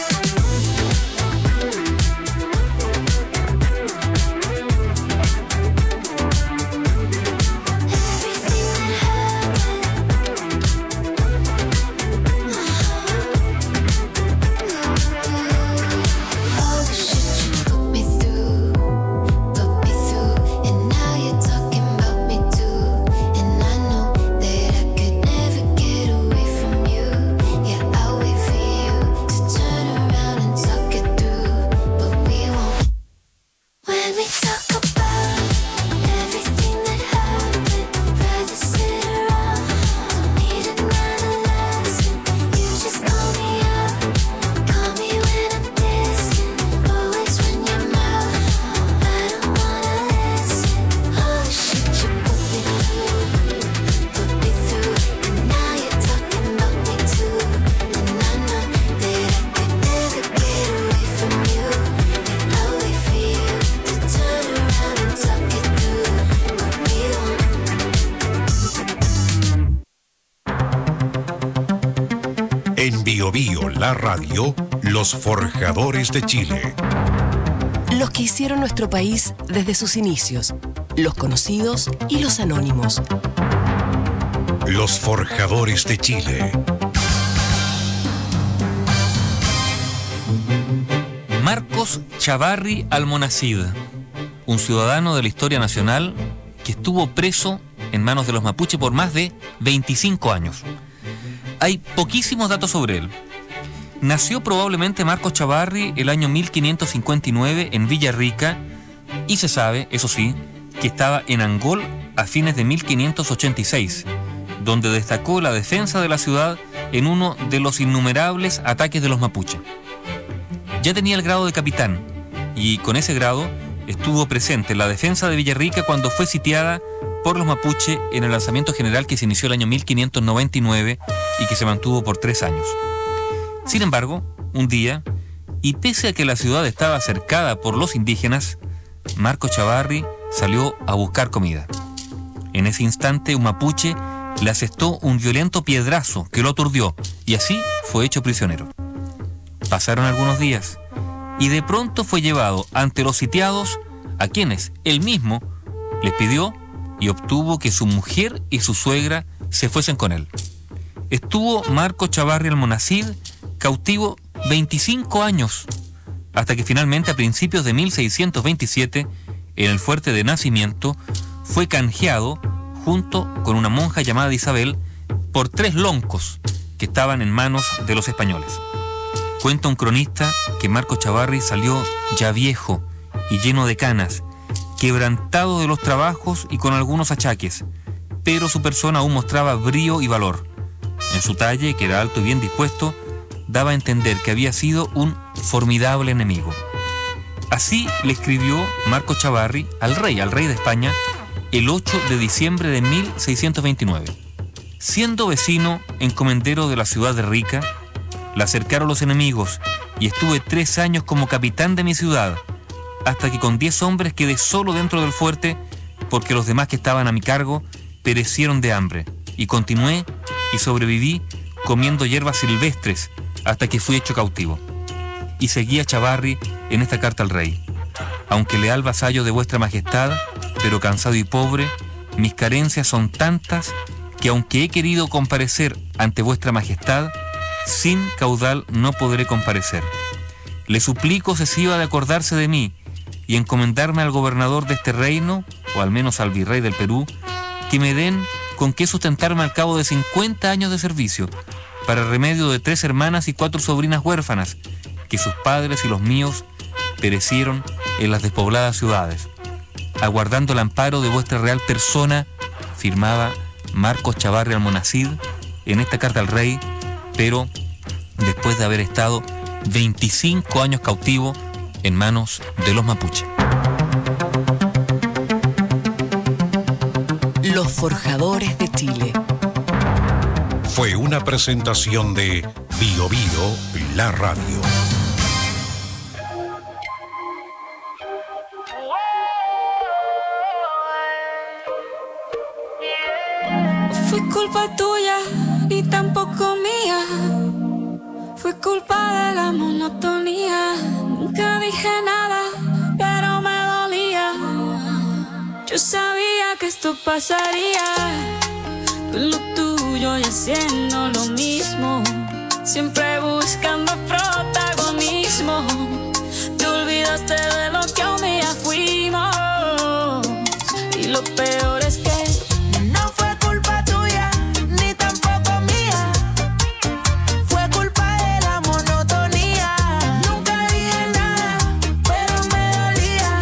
All the shit you put me through, put me through, and now you're talking about me too. And I know that I could never get away from you. Yeah, I'll wait for you to turn around and talk it through, but we won't. When we talk about everything that happened, rather sit around, don't need another lesson. You just call me up, call me when I'm distant, always run your mouth. I don't wanna listen. All the shit you put me through, put me through, and now you're talking about me too. And I know that I could never get away from you. And I'll wait for you to turn around and talk it through, but we won't. En Bio Bio, la radio, los forjadores de Chile. Los que hicieron nuestro país desde sus inicios. Los conocidos y los anónimos. Los forjadores de Chile. Marcos Chavarri Almonacid, un ciudadano de la historia nacional que estuvo preso en manos de los mapuches por más de veinticinco años. Hay poquísimos datos sobre él. Nació probablemente Marcos Chavarri el año mil quinientos cincuenta y nueve en Villarrica y se sabe, eso sí, que estaba en Angol a fines de mil quinientos ochenta y seis, donde destacó la defensa de la ciudad en uno de los innumerables ataques de los mapuches. Ya tenía el grado de capitán y con ese grado estuvo presente en la defensa de Villarrica cuando fue sitiada por los mapuches en el lanzamiento general que se inició el año mil quinientos noventa y nueve y que se mantuvo por tres años. Sin embargo, un día, y pese a que la ciudad estaba cercada por los indígenas, Marcos Chavarri salió a buscar comida. En ese instante, un mapuche le asestó un violento piedrazo que lo aturdió y así fue hecho prisionero. Pasaron algunos días y de pronto fue llevado ante los sitiados, a quienes él mismo les pidió y obtuvo que su mujer y su suegra se fuesen con él. Estuvo Marco Chavarri Almonacid cautivo veinticinco años, hasta que finalmente a principios de mil seiscientos veintisiete, en el fuerte de Nacimiento, fue canjeado junto con una monja llamada Isabel por tres loncos que estaban en manos de los españoles. Cuenta un cronista que Marco Chavarri salió ya viejo y lleno de canas, quebrantado de los trabajos y con algunos achaques, pero su persona aún mostraba brío y valor. En su talle, que era alto y bien dispuesto, daba a entender que había sido un formidable enemigo. Así le escribió Marco Chavarri al rey, al rey de España, el ocho de diciembre de mil seiscientos veintinueve. Siendo vecino encomendero de la ciudad de Rica, la acercaron los enemigos y estuve tres años como capitán de mi ciudad, hasta que con diez hombres quedé solo dentro del fuerte, porque los demás que estaban a mi cargo perecieron de hambre, y continué y sobreviví comiendo hierbas silvestres hasta que fui hecho cautivo. Y seguía Chavarri en esta carta al rey: aunque leal vasallo de vuestra majestad, pero cansado y pobre, mis carencias son tantas que aunque he querido comparecer ante vuestra majestad, sin caudal no podré comparecer. Le suplico se siga de acordarse de mí y encomendarme al gobernador de este reino, o al menos al virrey del Perú, que me den con qué sustentarme al cabo de cincuenta años de servicio, para remedio de tres hermanas y cuatro sobrinas huérfanas, que sus padres y los míos perecieron en las despobladas ciudades. Aguardando el amparo de vuestra real persona, firmaba Marcos Chavarri Almonacid en esta carta al rey, pero después de haber estado veinticinco años cautivo en manos de los mapuches. Los Forjadores de Chile. Fue una presentación de Bio Bio, la radio. Fue culpa tuya, ni tampoco mía. Fue culpa de la monotonía. Nunca dije nada, pero me dolía. Yo sabía que esto pasaría. Tú en lo tuyo y haciendo lo mismo. Siempre buscando protagonismo. Te olvidaste de lo que un día fuimos. Y lo peor es que no fue culpa tuya, ni tampoco mía. Fue culpa de la monotonía. Nunca dije nada, pero me dolía.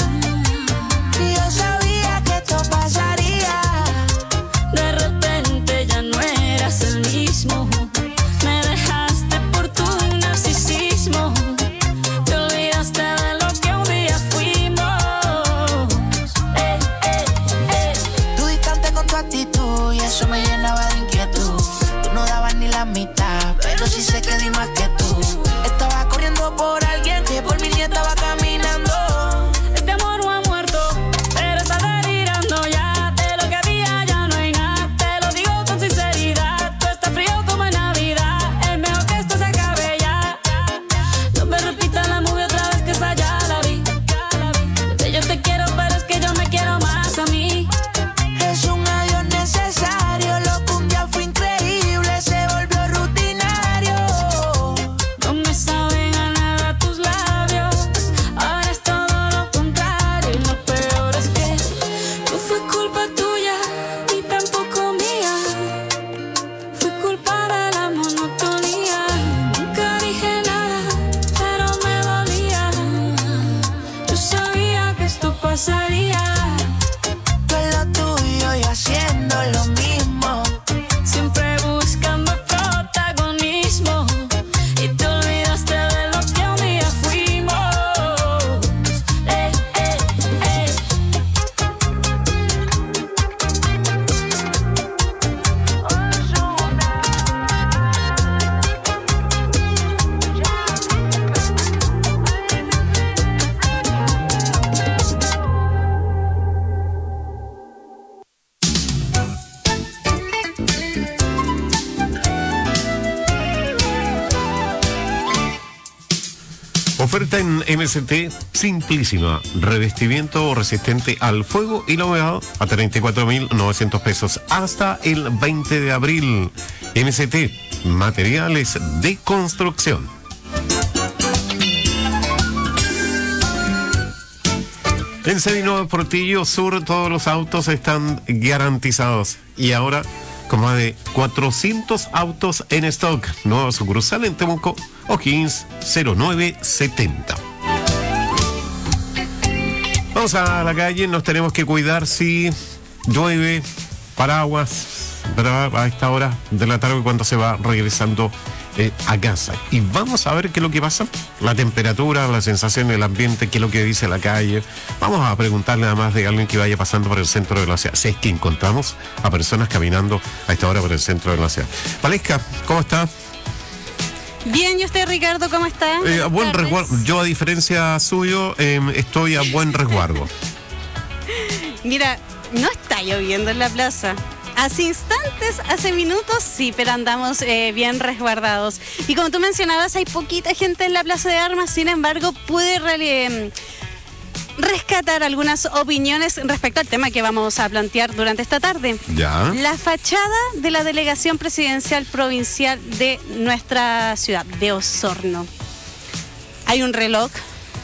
Y yo sabía que esto pasaría. De repente ya no eras el mismo. Me dejaste por tu narcisismo. Te olvidaste de lo que un día fuimos. Ey, ey, ey. Tú distante con tu actitud y eso me llenaba de inquietud. Tú no dabas ni la mitad, pero sí sé que di más que tú. Estaba corriendo por alguien que por mí ni estaba caminando. Este amor no ha muerto, pero está delirando ya. De lo que había ya no hay nada. Te lo digo con sinceridad. Tú estás frío como en Navidad. Es mejor que esto se acabe ya. No me repitas la movie otra vez, que esa ya la vi. Que yo te quiero, pero es que yo me quiero más a mí. Es un adiós necesario. Lo que un día fue increíble se volvió rutinario. No me saben a nada tus labios. Ahora es todo lo contrario. Y lo peor es que no fue culpa tuya, ni tampoco mía. Fue culpa de la monotonía. Nunca dije nada, pero me dolía. Yo sabía que esto pasaría. Tú en lo tuyo y haciendo lo mismo. Siempre buscando protagonismo. Y te olvidaste de lo que un día fuimos. Ey, ey, ey. Oferta en M S T simplísima. Revestimiento resistente al fuego y la humedad a treinta y cuatro mil novecientos pesos hasta el veinte de abril. M S T, materiales de construcción. En Seminova Portillo Sur todos los autos están garantizados. Y ahora con más de cuatrocientos autos en stock. Nueva sucursal en Temuco, O'Higgins cero nueve setenta. Vamos a la calle, nos tenemos que cuidar si llueve, paraguas, ¿verdad? A esta hora de la tarde cuando se va regresando eh, a casa. Y vamos a ver qué es lo que pasa, la temperatura, la sensación del ambiente, qué es lo que dice la calle. Vamos a preguntarle además de alguien que vaya pasando por el centro de la ciudad. Si es que encontramos a personas caminando a esta hora por el centro de la ciudad. Valesca, ¿cómo está? Bien, ¿y usted, Ricardo, cómo está? Eh, a buen resguardo. Yo, a diferencia suyo, eh, estoy a buen resguardo. Mira, no está lloviendo en la plaza. Hace instantes, hace minutos, sí, pero andamos eh, bien resguardados. Y como tú mencionabas, hay poquita gente en la Plaza de Armas, sin embargo, pude eh, rescatar algunas opiniones respecto al tema que vamos a plantear durante esta tarde. Ya. La fachada de la Delegación Presidencial Provincial de nuestra ciudad, de Osorno. Hay un reloj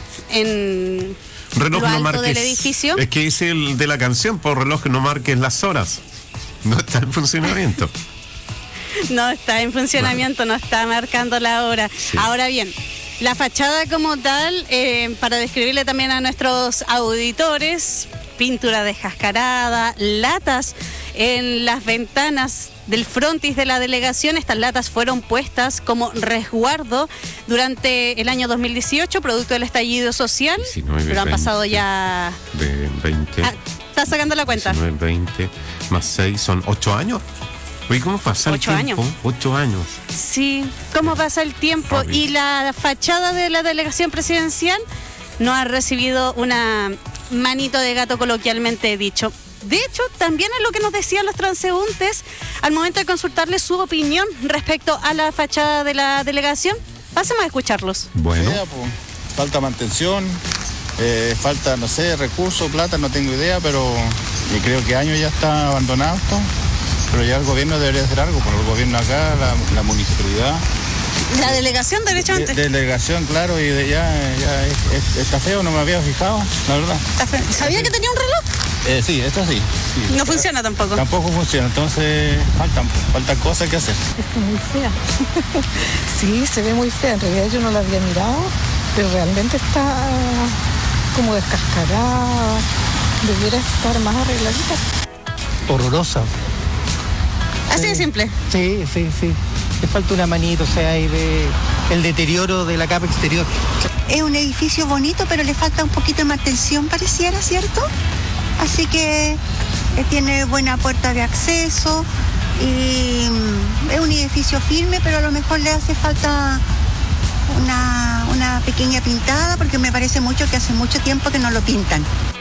en reloj lo no alto marques, del edificio. Es que es el de la canción, por reloj no marques las horas. No está en funcionamiento. No está en funcionamiento, no está marcando la hora. Sí. Ahora bien, la fachada como tal, eh, para describirle también a nuestros auditores, pintura descascarada, latas en las ventanas del frontis de la delegación. Estas latas fueron puestas como resguardo durante el año dos mil dieciocho, producto del estallido social, diecinueve, pero han pasado veinte, ya... De veinte. Ah, ¿estás sacando la cuenta? diecinueve, veinte, más seis, son ocho años. Oye, ¿cómo pasa el tiempo? Años. Ocho años. Sí, ¿cómo pasa el tiempo? Rápido. Y la fachada de la delegación presidencial no ha recibido una manito de gato, coloquialmente dicho. De hecho, también es lo que nos decían los transeúntes al momento de consultarles su opinión respecto a la fachada de la delegación. Pasemos a escucharlos. Bueno. Idea, pues, falta mantención, eh, falta, no sé, recursos, plata, no tengo idea, pero y creo que años ya está abandonado esto. Pero ya el gobierno debería hacer algo, por el gobierno acá, la, la municipalidad. La delegación, derechamente. De, delegación, claro, y de, ya, ya es, es, está feo, no me había fijado, la verdad. ¿Sabía que tenía un reloj? Eh, sí, esto sí, sí. No funciona tampoco. Tampoco funciona, entonces faltan, faltan cosas que hacer. Está muy fea. Sí, se ve muy fea. En realidad yo no la había mirado, pero realmente está como descascarada. Debiera estar más arregladita. Horrorosa. Así de simple. Sí, sí, sí. Le falta una manito, o sea, hay de el deterioro de la capa exterior. Es un edificio bonito, pero le falta un poquito de mantención, pareciera, ¿cierto? Así que eh, tiene buena puerta de acceso y mm, es un edificio firme, pero a lo mejor le hace falta una, una pequeña pintada, porque me parece mucho que hace mucho tiempo que no lo pintan.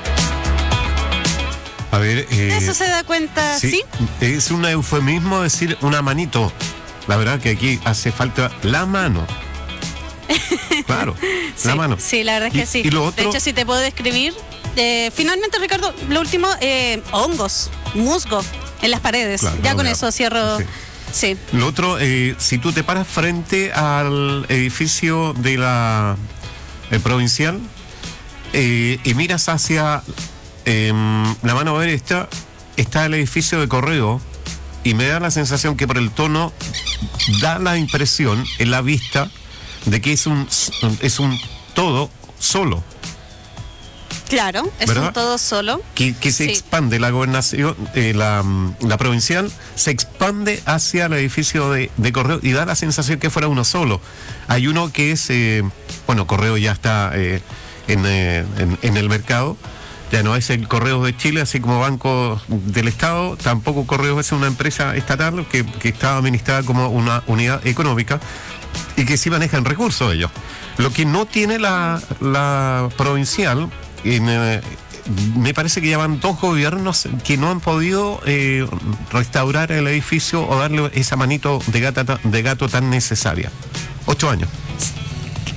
A ver, eh, eso se da cuenta, ¿sí? ¿sí? Es un eufemismo decir una manito. La verdad que aquí hace falta la mano. Claro, sí, la mano. Sí, la verdad es que y, sí. Y lo otro... De hecho, si te puedo describir, eh, finalmente, Ricardo, lo último, eh, hongos, musgo en las paredes. Claro, ya no, con no, eso cierro. Sí. sí. Lo otro, eh, si tú te paras frente al edificio de la eh, provincial eh, y miras hacia eh, la mano derecha, está el edificio de correo. Y me da la sensación que por el tono da la impresión en la vista de que es un es un todo solo. Claro, es ¿verdad? Un todo solo. Que, que se sí. expande la gobernación, eh, la, la provincial, se expande hacia el edificio de, de correo y da la sensación que fuera uno solo. Hay uno que es, eh, bueno, correo ya está eh, en, eh, en, en el mercado. Ya no es el Correos de Chile, así como Banco del Estado, tampoco Correos es una empresa estatal que, que está administrada como una unidad económica y que sí manejan recursos ellos. Lo que no tiene la, la provincial, en, eh, me parece que ya van dos gobiernos que no han podido eh, restaurar el edificio o darle esa manito de, gata, de gato tan necesaria. Ocho años.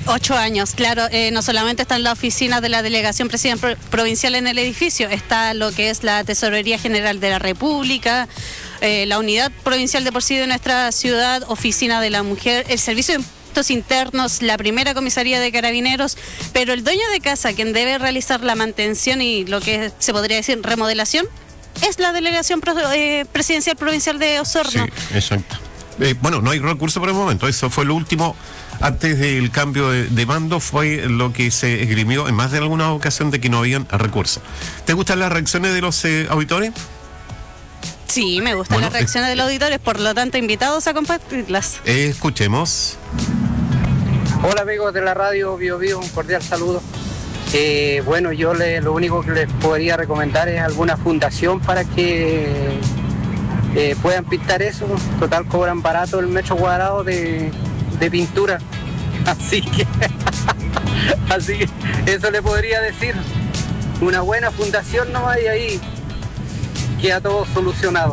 Ocho años, claro. Eh, no solamente están las oficinas de la Delegación Presidencial Provincial en el edificio, está lo que es la Tesorería General de la República, eh, la Unidad Provincial de Porcido de nuestra ciudad, Oficina de la Mujer, el Servicio de Impuestos Internos, la primera comisaría de Carabineros, pero el dueño de casa, quien debe realizar la mantención y lo que se podría decir remodelación, es la Delegación Pro, eh, Presidencial Provincial de Osorno. Sí, exacto. Eh, bueno, no hay recurso por el momento, eso fue lo último. Antes del cambio de, de mando fue lo que se esgrimió en más de alguna ocasión de que no habían recursos. ¿Te gustan las reacciones de los eh, auditores? Sí, me gustan Bueno, las reacciones eh, de los auditores, por lo tanto invitados a compartirlas. Eh, escuchemos. Hola amigos de la radio Bio Bio, un cordial saludo. Eh, bueno, yo le, lo único que les podría recomendar es alguna fundación para que eh, puedan pintar eso. Total, cobran barato el metro cuadrado de, de pintura. Así que, así que eso le podría decir. Una buena fundación nomás y ahí queda todo solucionado.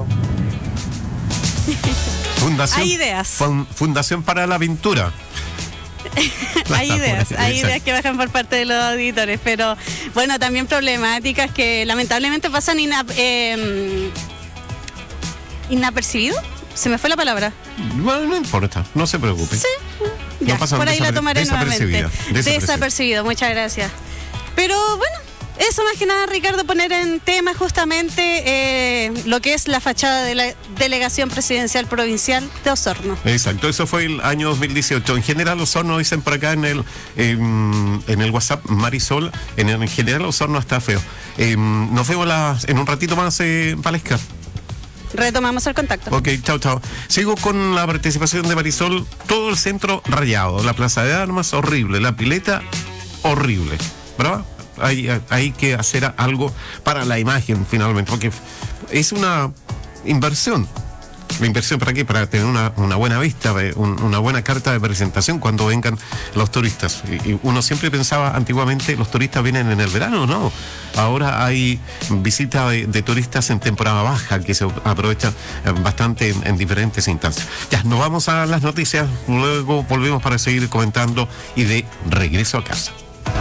Fundación, Hay ideas. fun- fundación para la pintura. Hay ideas, hay Exacto. ideas que bajan por parte de los auditores, pero bueno, también problemáticas que lamentablemente pasan inap eh, inapercibido. Se me fue la palabra. Bueno, no importa, no se preocupe. Sí, ya, No pasa por ahí la desapare- tomaré nuevamente. desapercibida, desapercibida. Desapercibido, muchas gracias. Pero bueno, eso más que nada, Ricardo, poner en tema justamente eh, lo que es la fachada de la Delegación Presidencial Provincial de Osorno. Exacto, eso fue el año dos mil dieciocho. En general, Osorno, dicen por acá en el eh, en el WhatsApp, Marisol, en, en general Osorno está feo. Eh, nos vemos las- en un ratito más, eh, Valesca. Retomamos el contacto. Ok, chao, chao. Sigo con la participación de Marisol. Todo el centro rayado, la plaza de armas, horrible, la pileta, horrible. ¿Verdad? Hay, hay que hacer algo para la imagen finalmente, porque es una inversión. ¿La inversión para qué? Para tener una, una buena vista, un- una buena carta de presentación cuando vengan los turistas. Y, y uno siempre pensaba antiguamente los turistas vienen en el verano, no. Ahora hay visita de, de turistas en temporada baja que se aprovechan eh, bastante en, en diferentes instancias. Ya, nos vamos a las noticias, luego volvemos para seguir comentando y de regreso a casa.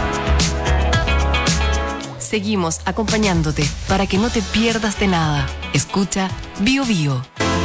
Seguimos acompañándote para que no te pierdas de nada. Escucha Bio Bio.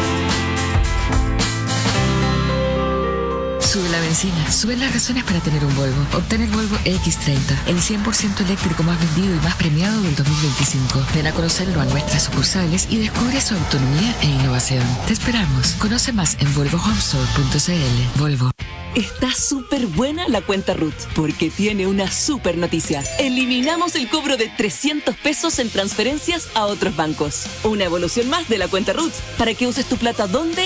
Sube la benzina, sube las razones para tener un Volvo. Obtén el Volvo equis treinta, el cien por ciento eléctrico más vendido y más premiado del dos mil veinticinco. Ven a conocerlo a nuestras sucursales y descubre su autonomía e innovación. Te esperamos. Conoce más en volvo home store punto c l. Volvo. Está súper buena la cuenta R U T porque tiene una súper noticia. Eliminamos el cobro de trescientos pesos en transferencias a otros bancos. Una evolución más de la cuenta R U T para que uses tu plata donde